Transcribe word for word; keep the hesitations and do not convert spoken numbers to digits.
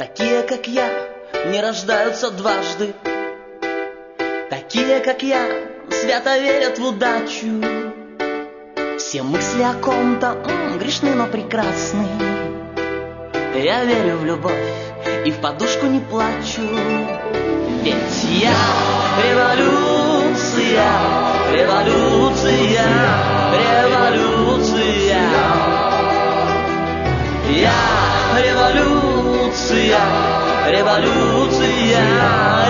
Такие, как я, не рождаются дважды. Такие, как я, свято верят в удачу. Все мысли о ком-то м, грешны, но прекрасны. Я верю в любовь и в подушку не плачу. Ведь я революция, революция, революция. Я революция, революция.